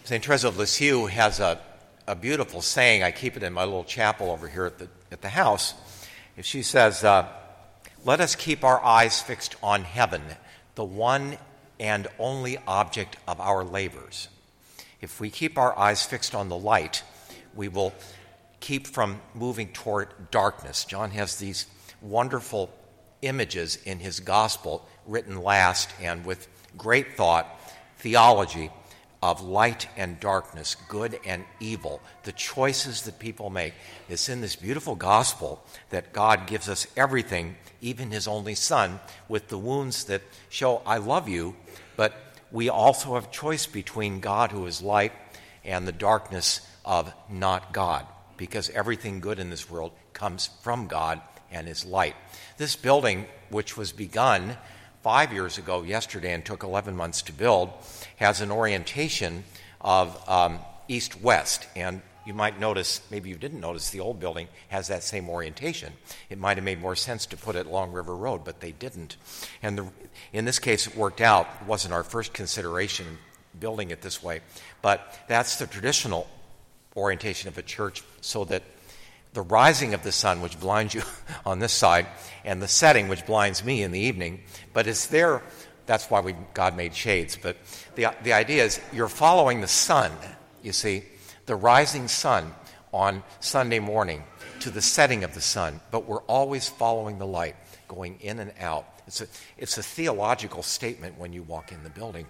St. Therese of Lisieux has a beautiful saying. I keep it in my little chapel over here at the house. She says, let us keep our eyes fixed on heaven, the one and only object of our labors. If we keep our eyes fixed on the light, we will keep from moving toward darkness. John has these wonderful images in his gospel, written last and with great thought, theology of light and darkness, good and evil, the choices that people make. It's in this beautiful gospel that God gives us everything, even his only son, with the wounds that show, I love you, but we also have choice between God, who is light, and the darkness of not God, because everything good in this world comes from God and is light. This building, which was begun 5 years ago yesterday and took 11 months to build, has an orientation of east-west. And you might notice, maybe you didn't notice, the old building has that same orientation. It might have made more sense to put it along River Road, but they didn't. And in this case, it worked out. It wasn't our first consideration building it this way. But that's the traditional orientation of a church, so that the rising of the sun, which blinds you on this side, and the setting, which blinds me in the evening, but it's there. That's why God made shades. But the idea is you're following the sun, you see, the rising sun on Sunday morning to the setting of the sun, but we're always following the light, going in and out. It's a theological statement when you walk in the building.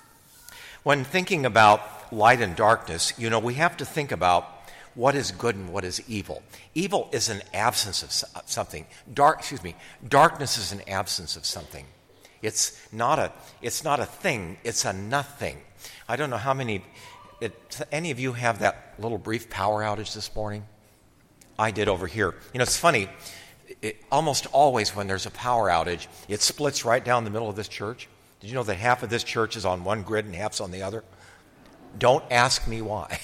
When thinking about light and darkness, we have to think about what is good and what is evil. Evil is an absence of something. Darkness is an absence of something. It's not a thing. It's a nothing. I don't know how any of you have that little brief power outage this morning? I did over here. It's funny. Almost always when there's a power outage, it splits right down the middle of this church. Did you know that half of this church is on one grid and half's on the other? Don't ask me why.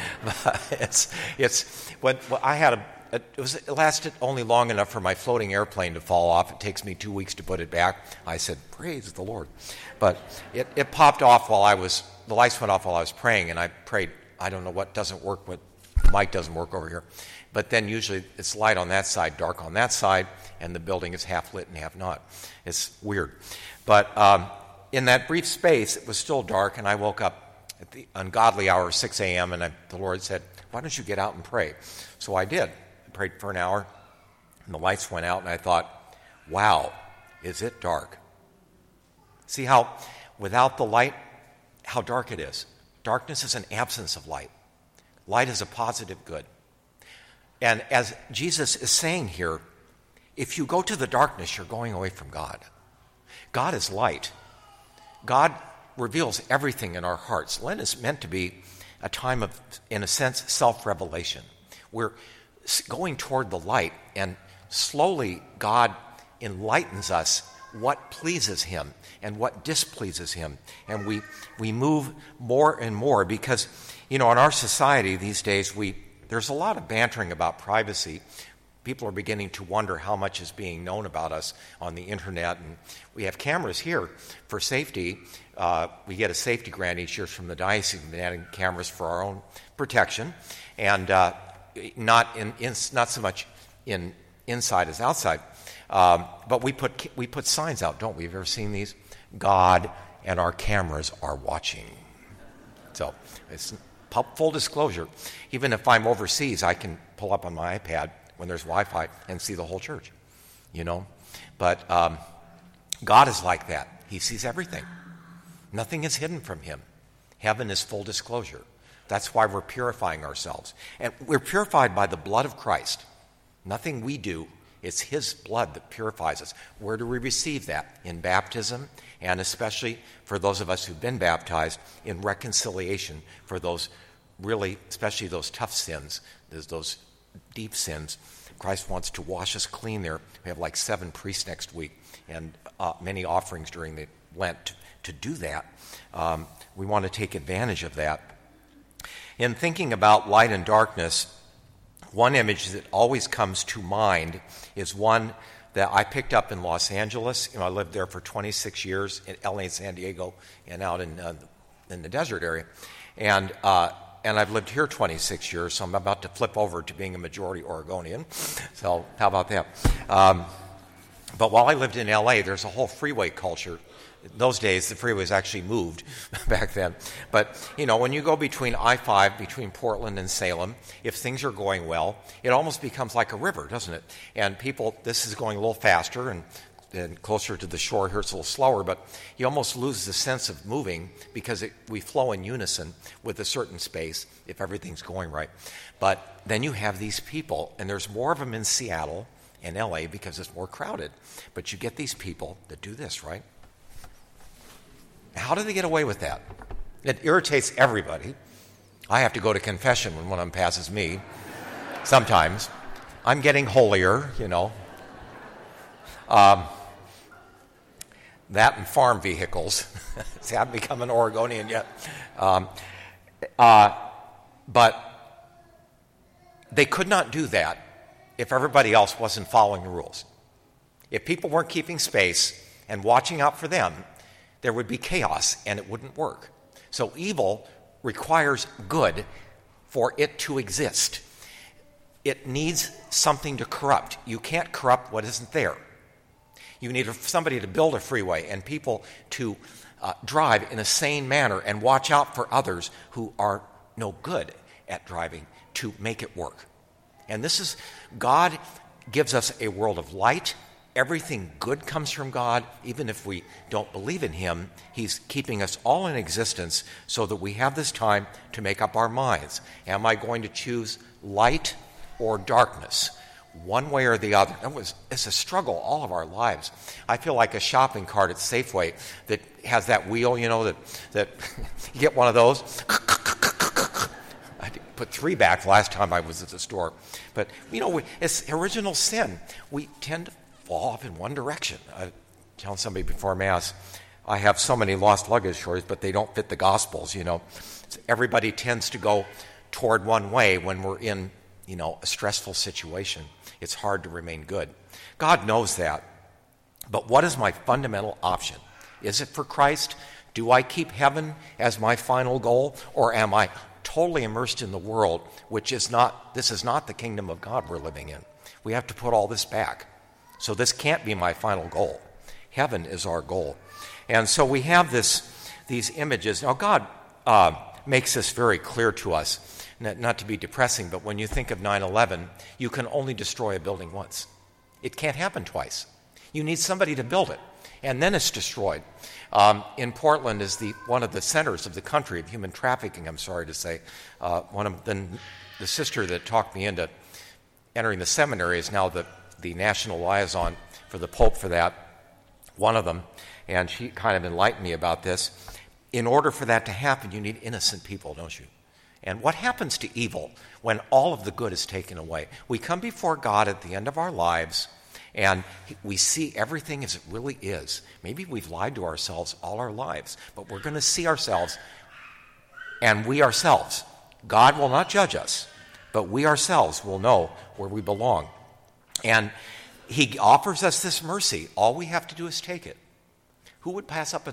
It lasted only long enough for my floating airplane to fall off. It takes me 2 weeks to put it back. I said, praise the Lord. But it popped off the lights went off while I was praying, and I prayed. I don't know what doesn't work, but the mic doesn't work over here. But then usually it's light on that side, dark on that side, and the building is half lit and half not. It's weird. But in that brief space, it was still dark, and I woke up at the ungodly hour of 6 a.m., and the Lord said, why don't you get out and pray? So I did. I prayed for an hour, and the lights went out, and I thought, wow, is it dark? See how, without the light, how dark it is. Darkness is an absence of light. Light is a positive good. And as Jesus is saying here, if you go to the darkness, you're going away from God. God is light. God reveals everything in our hearts. Lent is meant to be a time of, in a sense, self-revelation. We're going toward the light, and slowly God enlightens us what pleases him and what displeases him. And we move more and more because, in our society these days, there's a lot of bantering about privacy. People are beginning to wonder how much is being known about us on the internet. And we have cameras here for safety. We get a safety grant each year from the diocese, adding cameras for our own protection, and not so much inside as outside. But we put signs out, don't we? Have you ever seen these? God and our cameras are watching. So it's full disclosure. Even if I'm overseas, I can pull up on my iPad when there's Wi-Fi and see the whole church, But God is like that. He sees everything. Nothing is hidden from him. Heaven is full disclosure. That's why we're purifying ourselves. And we're purified by the blood of Christ. Nothing we do. It's his blood that purifies us. Where do we receive that? In baptism, and especially for those of us who've been baptized, in reconciliation for those really, especially those tough sins, those deep sins. Christ wants to wash us clean there. We have like 7 priests next week and many offerings during the Lent to do that. We want to take advantage of that. In thinking about light and darkness, one image that always comes to mind is one that I picked up in Los Angeles. I lived there for 26 years, in LA and San Diego, and out in in the desert area. And I've lived here 26 years, so I'm about to flip over to being a majority Oregonian. So how about that? But while I lived in L.A., there's a whole freeway culture. In those days, the freeways actually moved back then. But, when you go between I-5, between Portland and Salem, if things are going well, it almost becomes like a river, doesn't it? And this is going a little faster, and closer to the shore here it's a little slower, but you almost lose the sense of moving because we flow in unison with a certain space if everything's going right. But then you have these people, and there's more of them in Seattle and LA because it's more crowded. But you get these people that do this, right? How do they get away with that? It irritates everybody. I have to go to confession when one of them passes me. Sometimes. I'm getting holier, That and farm vehicles. See, I've become an Oregonian yet. But they could not do that if everybody else wasn't following the rules. If people weren't keeping space and watching out for them, there would be chaos and it wouldn't work. So evil requires good for it to exist. It needs something to corrupt. You can't corrupt what isn't there. You need somebody to build a freeway and people to drive in a sane manner and watch out for others who are no good at driving to make it work. And God gives us a world of light. Everything good comes from God. Even if we don't believe in Him, He's keeping us all in existence so that we have this time to make up our minds. Am I going to choose light or darkness? One way or the other. It's a struggle all of our lives. I feel like a shopping cart at Safeway that has that wheel, that you get one of those. I put 3 back the last time I was at the store. But, it's original sin. We tend to fall off in one direction. I was telling somebody before Mass, I have so many lost luggage stories, but they don't fit the Gospels, Everybody tends to go toward one way when we're in, a stressful situation. It's hard to remain good. God knows that. But what is my fundamental option? Is it for Christ? Do I keep heaven as my final goal? Or am I totally immersed in the world, this is not the kingdom of God we're living in. We have to put all this back. So this can't be my final goal. Heaven is our goal. And so we have these images. Now God makes this very clear to us, not to be depressing, but when you think of 9/11, you can only destroy a building once. It can't happen twice. You need somebody to build it, and then it's destroyed. In Portland is one of the centers of the country of human trafficking, I'm sorry to say. The sister that talked me into entering the seminary is now the national liaison for the Pope for that, one of them, and she kind of enlightened me about this. In order for that to happen, you need innocent people, don't you? And what happens to evil when all of the good is taken away? We come before God at the end of our lives, and we see everything as it really is. Maybe we've lied to ourselves all our lives, but we're going to see ourselves, and we ourselves. God will not judge us, but we ourselves will know where we belong. And He offers us this mercy. All we have to do is take it. Who would pass up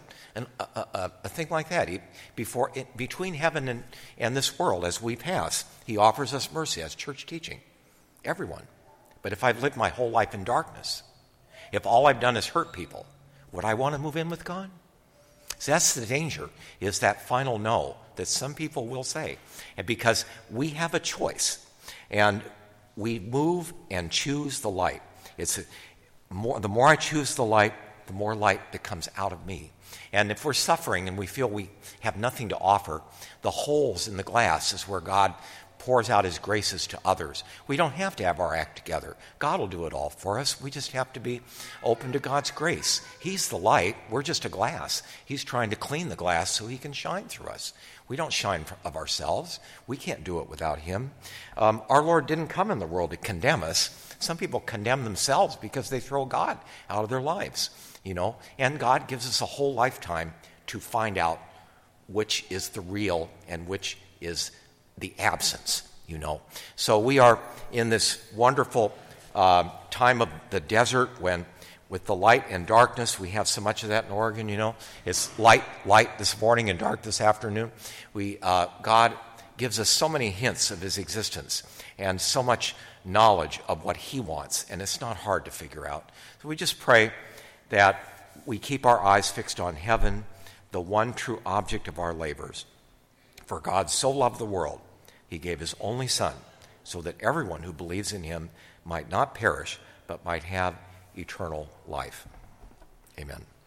a thing like that? Between heaven and this world, as we pass, He offers us mercy. That's church teaching. Everyone. But if I've lived my whole life in darkness, if all I've done is hurt people, would I want to move in with God? See, that's the danger, is that final no that some people will say. And because we have a choice, and we move and choose the light. The more I choose the light, the more light that comes out of me. And if we're suffering and we feel we have nothing to offer, the holes in the glass is where God pours out His graces to others. We don't have to have our act together. God will do it all for us. We just have to be open to God's grace. He's the light. We're just a glass. He's trying to clean the glass so He can shine through us. We don't shine of ourselves. We can't do it without Him. Our Lord didn't come in the world to condemn us. Some people condemn themselves because they throw God out of their lives, And God gives us a whole lifetime to find out which is the real and which is the absence, So we are in this wonderful time of the desert when with the light and darkness. We have so much of that in Oregon, you know. It's light this morning and dark this afternoon. God gives us so many hints of his existence and so much knowledge of what he wants, and it's not hard to figure out. So we just pray that we keep our eyes fixed on heaven, the one true object of our labors. For God so loved the world, he gave his only Son, so that everyone who believes in him might not perish, but might have eternal life. Amen.